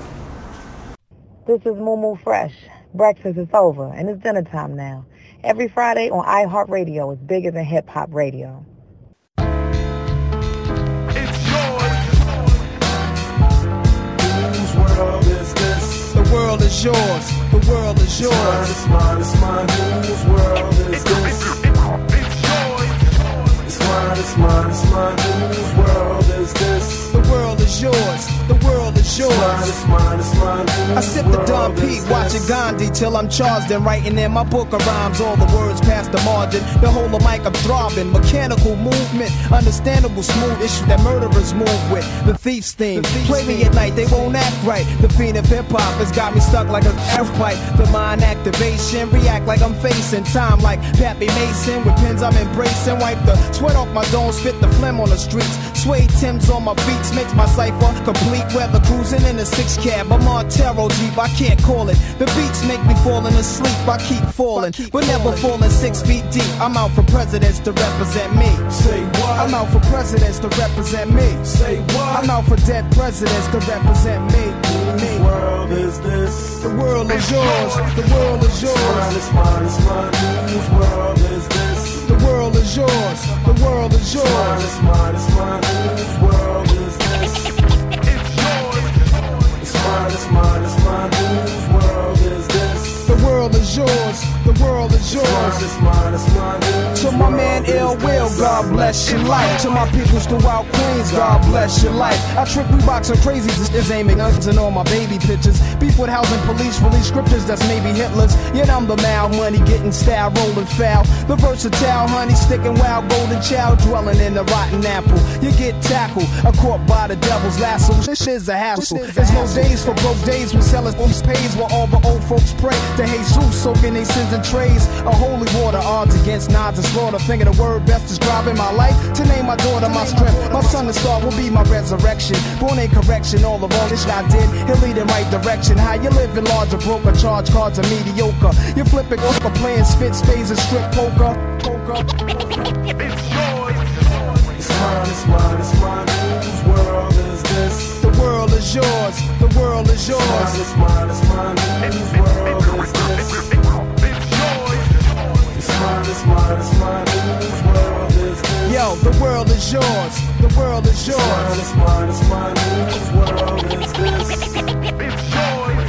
This is Moo Moo Fresh. Breakfast is over, and it's dinner time now. Every Friday on iHeartRadio. It's Bigger Than Hip Hop Radio. Whose world is this? world is yours. The world is yours. It's mine, it's mine, it's mine. Whose world is this? It's mine, it's mine, it's mine. Whose world is this? The world is yours. The world is yours. It's mine, it's mine, it's mine. I sip the Don Pete, watching Gandhi till I'm charged and writing in my book of rhymes. All the words past the margin. The whole of mic I'm throbbing. Mechanical movement, understandable smooth issue that murderers move with. The thief's theme. Play me at night, they won't act right. The fiend of hip hop has got me stuck like a air pipe. The mind activation, react like I'm facing time like Pappy Mason. With pins I'm embracing, wipe the sweat off my dome, spit the phlegm on the streets. Suede Timbs on my beats makes my cipher complete. Weather cruising in a six cab, I'm on Montero Jeep, I can't call it. The beats make me falling asleep, I keep falling, but never falling six feet deep. I'm out for presidents to represent me. Say what? I'm out for presidents to represent me. Say what? I'm out for dead presidents to represent me. Whose world is this? The world is yours. The world is yours. It's mine, it's mine, it's mine. Whose world is this? The world is yours. The world is yours. It's mine, it's mine, it's mine. Whose world is this? It's mine, it's mine, it's mine. Whose world is this? The world is yours. The world is yours. It's mine, it's mine, it's mine. To my man Ill Will, God bless your life. To my peoples throughout Queens, God bless your life. I trick Reeboks and crazies is aiming guns and all my baby pictures. Beef with housing police, release scriptures that's maybe Hitler's. Yet I'm the mal money getting style, rolling foul. The versatile honey sticking wild, golden child dwelling in the rotten apple. You get tackled, a caught by the devil's lasso. This shit's a hassle. There's no days for broke days when sellers pays while all the old folks pray to Jesus, soaking their sins in trays. A holy water, odds against nods and slaughter. Finger the word best describing my life. To name my daughter my strength. My son the star will be my resurrection. Born in correction, all the wrong shit I did. He'll lead in right direction. How you living large or broke or charge cards are mediocre. You flipping poker, playing spit spades and strip poker. Poker. It's yours. It's mine, it's mine, it's mine. Whose world is this? The world is yours. The world is yours. It's mine, it's mine, it's mine. Whose world is this? It's mine, it's mine, it's mine. Whose world is this? Yo, the world is yours. The world is yours. It's mine, it's mine, it's mine. Whose world is this? It's yours.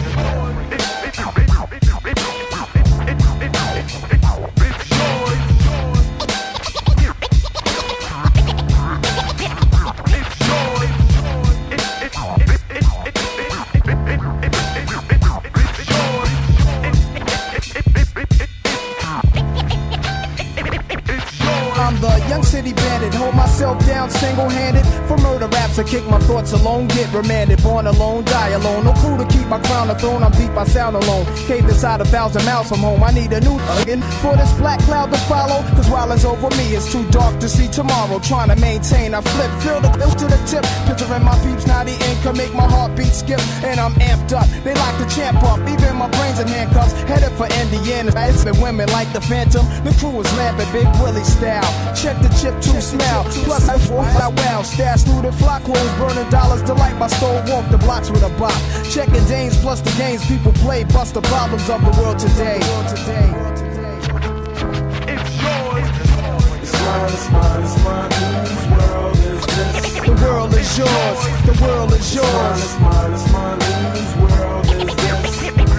I'm the young city bandit, hold myself down single-handed. For murder raps, I kick my thoughts alone, get remanded. Born alone, die alone, no clue to keep my crown a throne. I'm deep, I sound alone. Cave inside a thousand miles from home. I need a new again for this black cloud to follow. Cause while it's over me, it's too dark to see tomorrow. Trying to maintain, I flip, fill the clip to the tip. Picturing my peeps, naughty income, make my heartbeat skip. And I'm amped up, they like to champ up. Even my brains in handcuffs, headed for Indiana. It's been women like the Phantom. The crew is lamping, Big Willie style. Check the chip to smell. Plus I four out well. Stash through the flock clothes, burning dollars. Delight my store, walk the blocks with a bop. Checking Danes plus the games people play. Bust the problems of the world today. It's yours. It's mine, it's mine, it's mine. Whose world is this? The world is yours. The world is yours. It's mine, it's mine, it's mine. Whose world is this?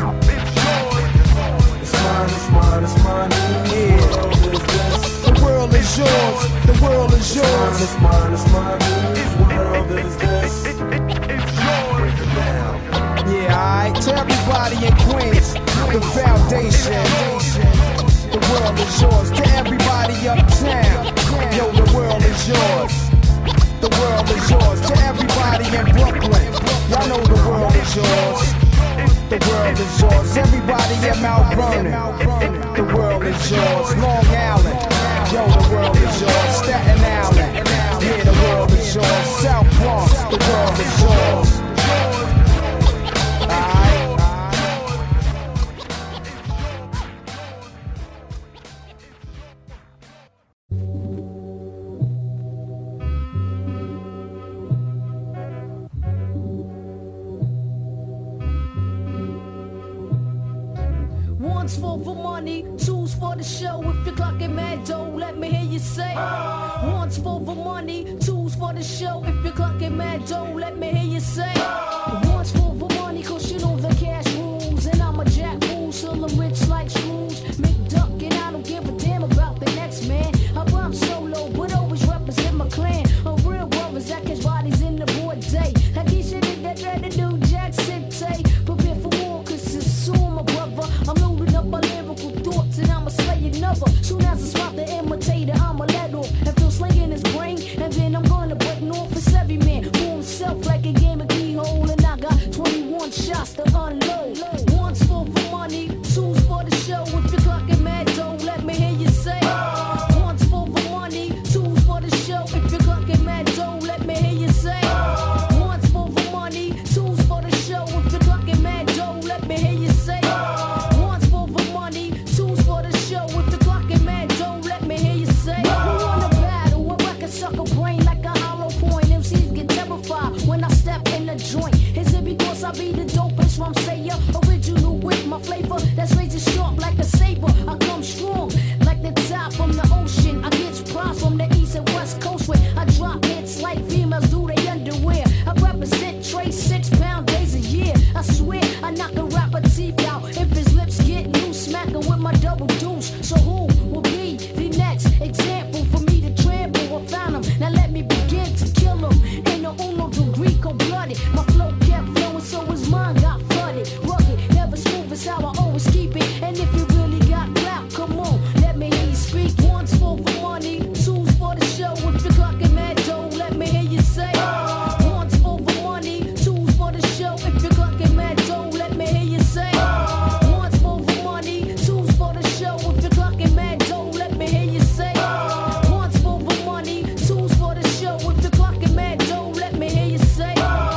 It's mine, it's mine, it's mine. Whose world is this? The world is yours. The world is yours. It's mine, it's mine, whose world is this? It's yours. Yeah, alright. To everybody in Queens, the foundation. The world is yours. To everybody uptown, yo, the world is yours. The world is yours. To everybody in Brooklyn, y'all know the world is yours. The world is yours. Everybody in Mount Vernon, the world is yours. Long Island. Yo, the world is yours. Staten Island, yeah, the world is yours. South Bronx, the world is yours. Alright. One's for the money, two's for the show. If you're clocking mad dough, let me hear you say. One's for the money, two's for the show. If you're clocking mad dough, let me hear you say. One's for the money, cause you know the cash rules. a jack fool, still I'm rich like Scrooge. McDuck, and I don't give a damn about the next man. I rhyme solo, but always represent my clan. A real brothers that catch bodies in the broad day. Like he shit that dread to do Jack City. Prepare for war, cause it's soon, my brother. I'm loading up my lyrical thoughts and I'ma slay another. Soon as I spot the imitator, I'ma let off and feel slinging his brain. And then I'm gonna break north. It's every man for himself like a game of keyhole. And I got twenty-one shots to unload. One's for for money, two's for the show. If you're clocking mad dough, let me hear you say. One's for for money, two's for the show. If you're clocking mad dough, let me hear you say. One's for for money, two's for the show. If you're clocking mad dough, let me hear you say. One's for for money, two's for the show. If you're clocking mad dough, let me hear you say. Who wanna battle? I reckon suck a brain like a hollow point. M Cs get terrified when I step in the joint. Is it because I be the dopest rum sayer? Original with my flavor that's razor sharp like a saber. I come strong like the top from the ocean. I get props from the east and west coast where I drop hits like females do they underwear. I represent Trace six pound days a year. I swear I knock a rapper teeth out if his lips get loose. Smacking with my double deuce. So who will be the next example for me to trample? I found him. Now let me begin to kill him. Ain't no uno degree cold blooded. My flow kept flowing so his mind got flooded. Rugged, never smooth is how I always keep it. And if you really got clout, come on, let me hear you speak. One's for for money, two's for the show. If you're clocking mad dough, let me hear you say. One's for for money, two's for the show. If you're clocking mad dough, let me hear you say. One's for for money, two's for the show. If you're clocking mad dough, let me hear you say. One's for for money, two's for the show. If you're clocking mad dough, let me hear you say.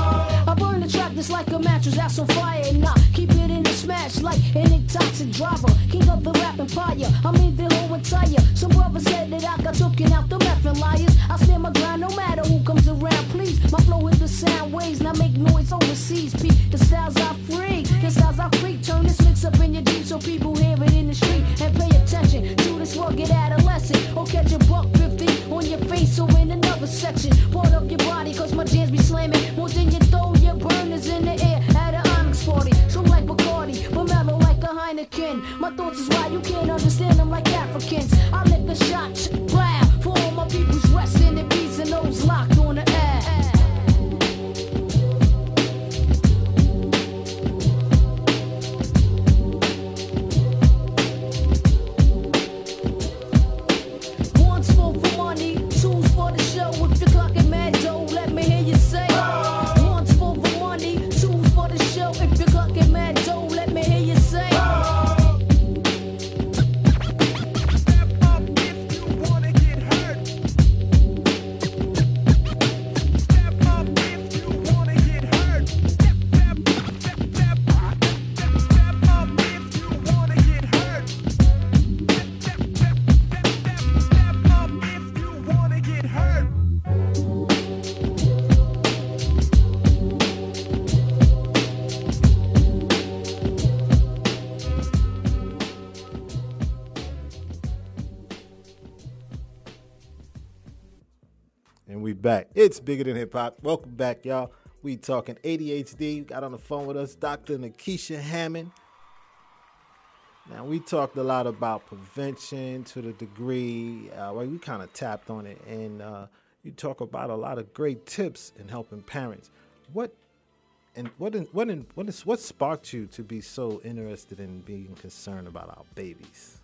I burn the track just like a mattress that's on fire and I keep it in the smash like an intoxic driver. King of the rap empire, I mean the whole entire. Some brothers said that I got taken out the meth and liars. I stand my ground no matter who comes around, please. My flow hit the sound waves, now make noise overseas. Peep the styles I freak, the styles I freak. Turn this mix up in your deep so people hear it in the street and pay attention to this rugged adolescent. Or catch a buck fifty on your face or in another section. Part of your body, cause my jams be slamming. More than you throw your burners in the air at an Onyx party. So like Bacardi, but mellow like a Heineken. My thoughts is why you can't understand them like Africans. I lick a shot, sh- wow, for all my people's resting in peace and those locked on the air. One's for for money, two's for the show. If you're clocking mad dough, let me hear you say. One's for for money, two's for the show. If you're clocking mad dough, let me hear you say. And we back. It's Bigger Than Hip Hop. Welcome back, y'all. We talking A D H D. Got on the phone with us Doctor Nakisha Hammond. Now, we talked a lot about prevention to the degree, uh, well, we kind of tapped on it, and uh, you talk about a lot of great tips in helping parents. What and what in, what in, what is what sparked you to be so interested in being concerned about our babies?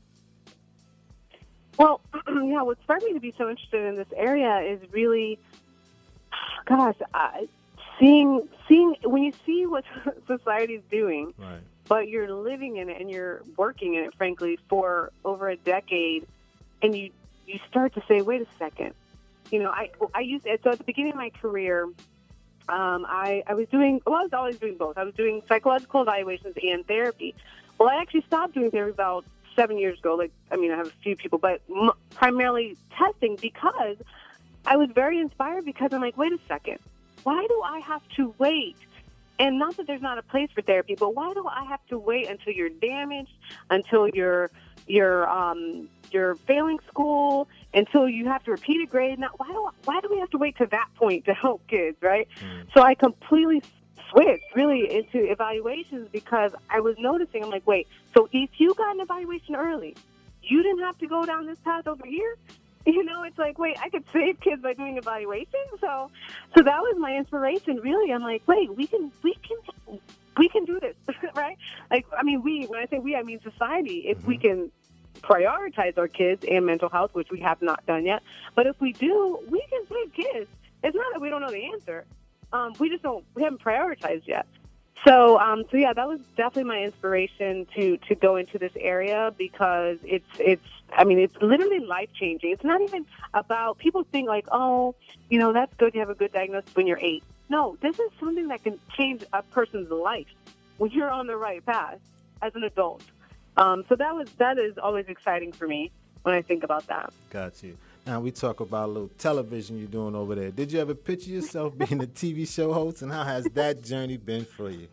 Well, yeah, what sparked me to be so interested in this area is really, gosh, I, seeing seeing when you see what society's doing. Right. But you're living in it and you're working in it, frankly, for over a decade, and you you start to say, wait a second. You know, I I used so at the beginning of my career, um, I I was doing well. I was always doing both. I was doing psychological evaluations and therapy. Well, I actually stopped doing therapy about seven years ago. Like, I mean, I have a few people, but m- primarily testing because I was very inspired. Because I'm like, wait a second, why do I have to wait? And not that there's not a place for therapy, but why do I have to wait until you're damaged, until you're you're um, you're failing school, until you have to repeat a grade? Now, why do I, why do we have to wait to that point to help kids, right? Mm. So I completely switched really into evaluations because I was noticing, I'm like, wait, so if you got an evaluation early, you didn't have to go down this path over here? You know, it's like, wait, I could save kids by doing evaluation. So, so that was my inspiration. Really, I'm like, wait, we can, we can, we can do this, right? Like, I mean, we. When I say we, I mean society. If mm-hmm. we can prioritize our kids and mental health, which we have not done yet, but if we do, we can save kids. It's not that we don't know the answer. Um, we just don't. We haven't prioritized yet. So, um, so yeah, that was definitely my inspiration to, to go into this area because it's it's. I mean, it's literally life changing. It's not even about people think like, oh, you know, that's good to have a good diagnosis when you're eight. No, this is something that can change a person's life when you're on the right path as an adult. Um, so that was that is always exciting for me when I think about that. Got you. Now we talk about a little television you're doing over there. Did you ever picture yourself being a T V show host, and how has that journey been for you?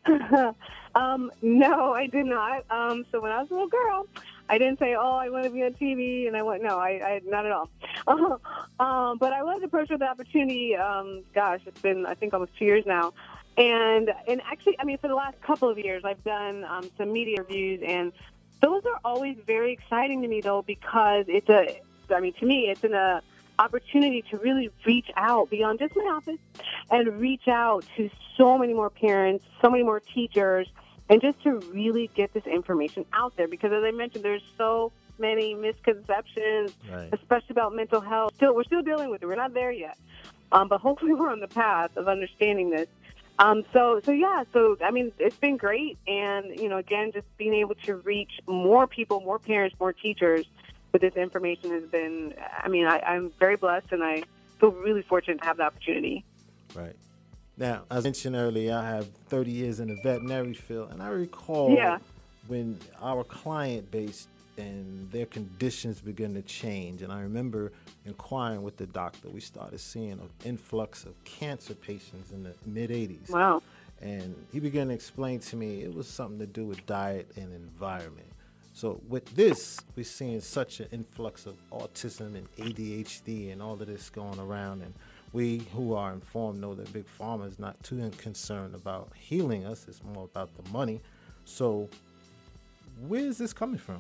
um, no, I did not. Um, so when I was a little girl, I didn't say, "Oh, I want to be on T V," and I went, "No, I, I not at all." um, but I was approached with the opportunity. Um, gosh, it's been I think almost two years now, and and actually, I mean, for the last couple of years, I've done um, some media reviews, and those are always very exciting to me, though, because it's a I mean, to me, it's an uh, opportunity to really reach out beyond just my office and reach out to so many more parents, so many more teachers, and just to really get this information out there. Because as I mentioned, there's so many misconceptions, right, especially about mental health. Still, we're still dealing with it. We're not there yet. Um, but hopefully we're on the path of understanding this. Um, so, so yeah, so, I mean, it's been great. And, you know, again, just being able to reach more people, more parents, more teachers with this information has been, I mean, I, I'm very blessed, and I feel really fortunate to have the opportunity. Right. Now, as I mentioned earlier, I have thirty years in the veterinary field, and I recall yeah. when our client base and their conditions began to change, and I remember inquiring with the doctor, we started seeing an influx of cancer patients in the mid-eighties. Wow. And he began to explain to me it was something to do with diet and environment. So with this, we're seeing such an influx of autism and A D H D and all of this going around. And we who are informed know that Big Pharma is not too concerned about healing us. It's more about the money. So where is this coming from?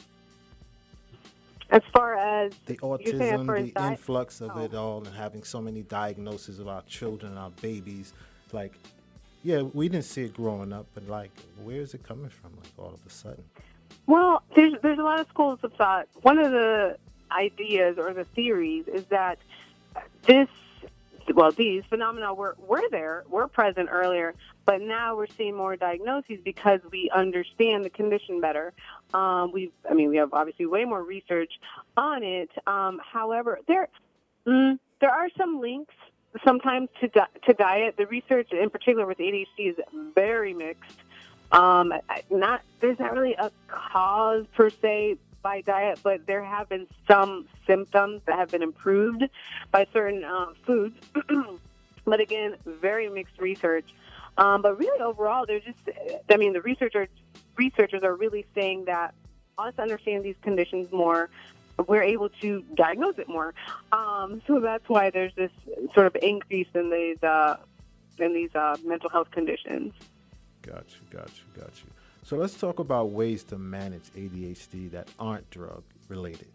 As far as the autism, the diet? influx of oh. it all, and having so many diagnoses of our children, our babies, like, yeah, we didn't see it growing up, but like, where is it coming from, like, all of a sudden? Well, there's there's a lot of schools of thought. One of the ideas or the theories is that this, well, these phenomena were, were there, were present earlier, but now we're seeing more diagnoses because we understand the condition better. Um, we, I mean, we have obviously way more research on it. Um, however, there mm, there are some links sometimes to di- to diet. The research, in particular with A D H D, is very mixed. Um, not there's not really a cause per se by diet, but there have been some symptoms that have been improved by certain uh, foods. But again, very mixed research. Um, but really, overall, they're just. I mean, the researchers researchers are really saying that us understanding these conditions more, we're able to diagnose it more. Um, so that's why there's this sort of increase in these uh, in these uh, mental health conditions. Got you, got you, got you. So let's talk about ways to manage A D H D that aren't drug related.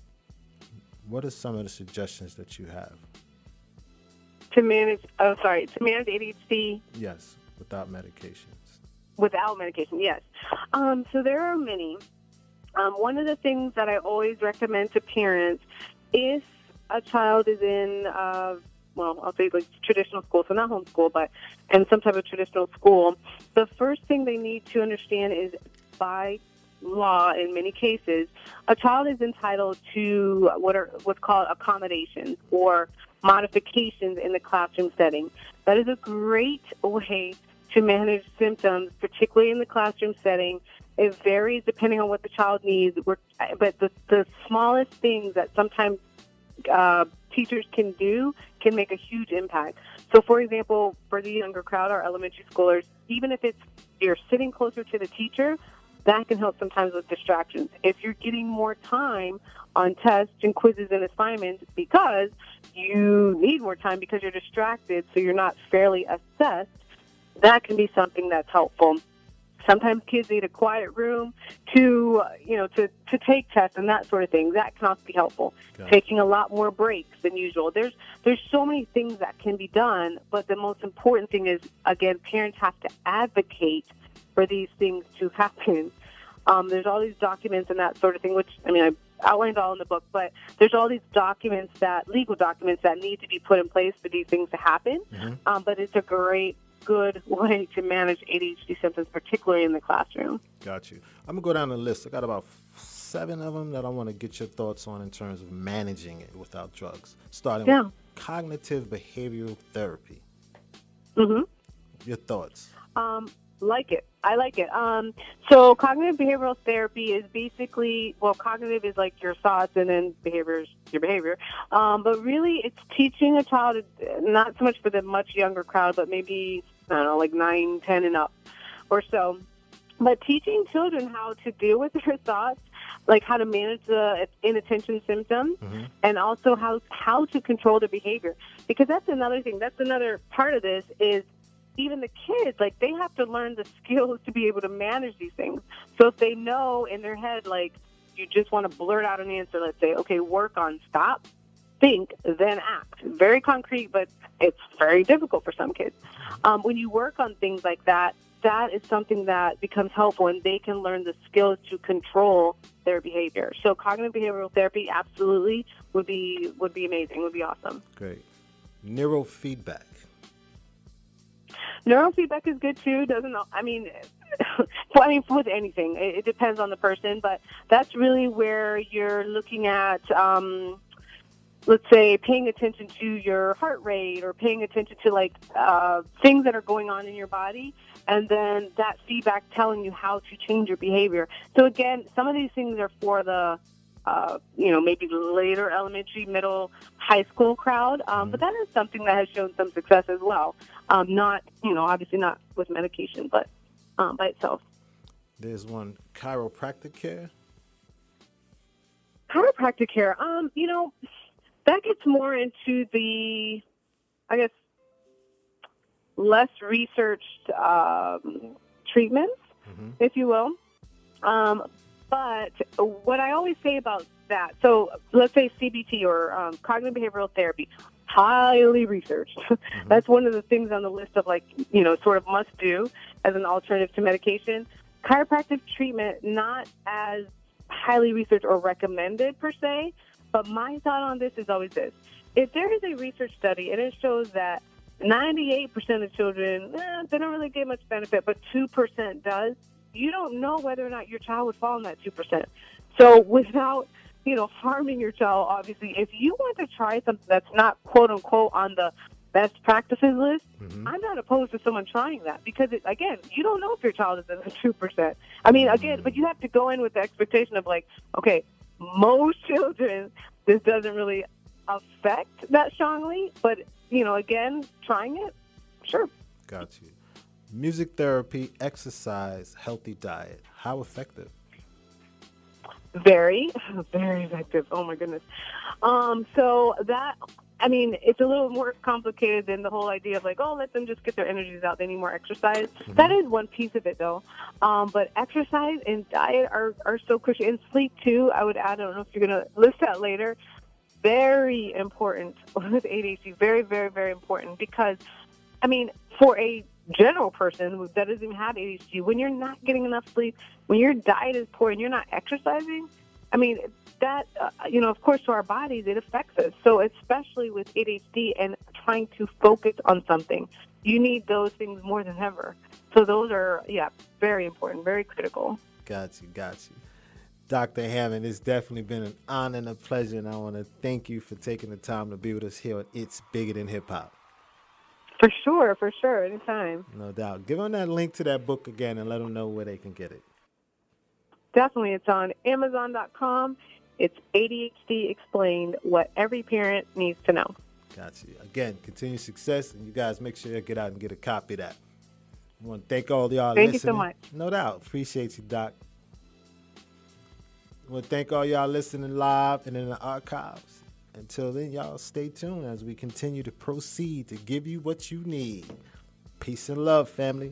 What are some of the suggestions that you have? To manage, oh, sorry, to manage A D H D? Yes, without medications. Without medication, yes. Um, so there are many. Um, one of the things that I always recommend to parents, if a child is in uh, well, I'll say like traditional school, so not homeschool, but in some type of traditional school, the first thing they need to understand is by law, in many cases, a child is entitled to what are what's called accommodations or modifications in the classroom setting. That is a great way to manage symptoms, particularly in the classroom setting. It varies depending on what the child needs, We're, but the, the smallest things that sometimes uh, teachers can do can make a huge impact. So, for example, for the younger crowd, our elementary schoolers, even if it's you're sitting closer to the teacher, that can help sometimes with distractions. If you're getting more time on tests and quizzes and assignments because you need more time because you're distracted, so you're not fairly assessed, that can be something that's helpful. Sometimes kids need a quiet room to, uh, you know, to, to take tests and that sort of thing. That can also be helpful. Okay. Taking a lot more breaks than usual. There's there's so many things that can be done, but the most important thing is, again, parents have to advocate for these things to happen. Um, there's all these documents and that sort of thing, which, I mean, I outlined all in the book, but there's all these documents that, legal documents that need to be put in place for these things to happen. Mm-hmm. Um, but it's a great, good way to manage A D H D symptoms, particularly in the classroom. Got you. I'm going to go down the list. I got about seven of them that I want to get your thoughts on in terms of managing it without drugs. Starting Yeah. with cognitive behavioral therapy. Mm-hmm. Your thoughts? Um, like it. I like it. Um, so cognitive behavioral therapy is basically, well, cognitive is like your thoughts and then behavior is your behavior. Um, but really it's teaching a child, not so much for the much younger crowd, but maybe, I don't know, like nine, ten and up or so. But teaching children how to deal with their thoughts, like how to manage the inattention symptoms, mm-hmm. and also how, how to control their behavior. Because that's another thing. That's another part of this is even the kids, like, they have to learn the skills to be able to manage these things. So if they know in their head, like, you just want to blurt out an answer, let's say, okay, work on stop, think, then act. Very concrete, but it's very difficult for some kids. Um, when you work on things like that, that is something that becomes helpful, and they can learn the skills to control their behavior. So cognitive behavioral therapy absolutely would be would be amazing, would be awesome. Great. Neurofeedback. Neurofeedback is good too. Doesn't I mean, well, I mean with anything, it, it depends on the person, but that's really where you're looking at, um, let's say, paying attention to your heart rate or paying attention to like uh, things that are going on in your body, and then that feedback telling you how to change your behavior. So again, some of these things are for the Uh, you know, maybe later elementary, middle, high school crowd. Um, but that is something that has shown some success as well. Um, not, you know, obviously not with medication, but um, by itself. There's one, chiropractic care. Chiropractic care, um, you know, that gets more into the, I guess, less researched um, treatments, mm-hmm. if you will. Um, But what I always say about that, so let's say C B T or um, cognitive behavioral therapy, highly researched. Mm-hmm. That's one of the things on the list of like, you know, sort of must do as an alternative to medication. Chiropractic treatment, not as highly researched or recommended per se, but my thought on this is always this. If there is a research study and it shows that ninety-eight percent of children, eh, they don't really get much benefit, but two percent does, you don't know whether or not your child would fall in that two percent. So without, you know, harming your child, obviously, if you want to try something that's not, quote unquote, on the best practices list, mm-hmm. I'm not opposed to someone trying that because, it, again, you don't know if your child is in the two percent. I mean, again, but you have to go in with the expectation of like, okay, most children, this doesn't really affect that strongly, but, you know, again, trying it, sure. Got you. Music therapy, exercise, healthy diet. How effective? Very, very effective. Oh, my goodness. Um, so that, I mean, it's a little more complicated than the whole idea of like, oh, let them just get their energies out. They need more exercise. Mm-hmm. That is one piece of it, though. Um, but exercise and diet are, are so crucial. And sleep, too, I would add. I don't know if you're going to list that later. Very important with A D H D. Very, very, very important because, I mean, for a general person that doesn't even have A D H D, when you're not getting enough sleep, when your diet is poor and you're not exercising, I mean, that, uh, you know, of course, to our bodies, it affects us. So especially with A D H D and trying to focus on something, you need those things more than ever. So those are, yeah, very important, very critical. Got you, got you. Doctor Hammond, it's definitely been an honor and a pleasure, and I want to thank you for taking the time to be with us here on It's Bigger Than Hip Hop. For sure, for sure, anytime. No doubt. Give them that link to that book again and let them know where they can get it. Definitely. It's on Amazon dot com. It's A D H D Explained, what every parent needs to know. Got you. Again, continued success, and you guys make sure you get out and get a copy of that. I want to thank all y'all thank listening. Thank you so much. No doubt. Appreciate you, Doc. I want to thank all y'all listening live and in the archives. Until then, y'all stay tuned as we continue to proceed to give you what you need. Peace and love, family.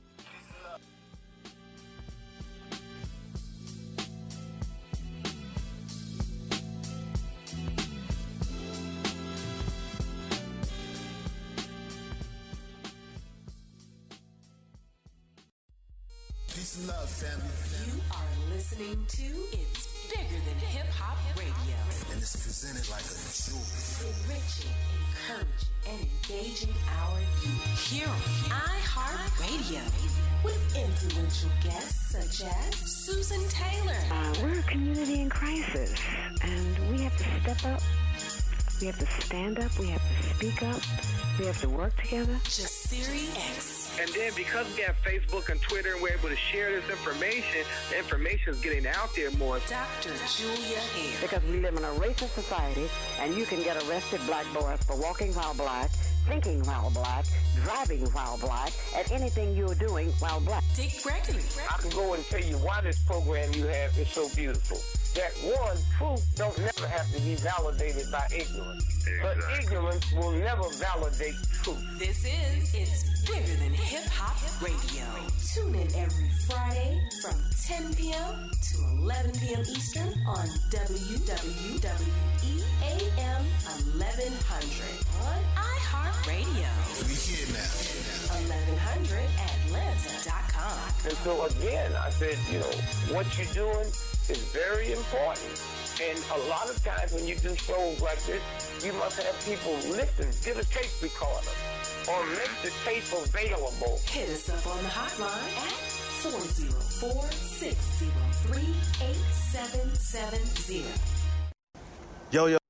Peace and love, family. You are listening to It's Bigger Than Hip Hop Radio. And it's presented like a jewel. Enriching, encouraging, and engaging our youth. Here on iHeartRadio. With influential guests such as Susan Taylor. Uh, we're a community in crisis, and we have to step up. We have to stand up. We have to speak up. We have to work together. Jasiri X. And then because we have Facebook and Twitter and we're able to share this information, the information is getting out there more. Doctor Julia Hare. Because we live in a racist society, and you can get arrested, black boys, for walking while black, thinking while black, driving while black, and anything you're doing while black. Dick Gregory. I can go and tell you why this program you have is so beautiful. That one, truth don't never have to be validated by ignorance. But ignorance will never validate truth. This is It's Bigger Than Hip Hop Radio. Tune in every Friday from ten p.m. to eleven p.m. Eastern on W W W E A M eleven hundred on iHeartRadio. We here now. eleven hundred Atlanta dot com. And so again, I said, you know, what you're doing is very important. And a lot of times when you do shows like this, you must have people listen, get a tape recorder, or make the tape available. Hit us up on the hotline at four oh four, six oh three, eight seven seven zero. Yo, yo.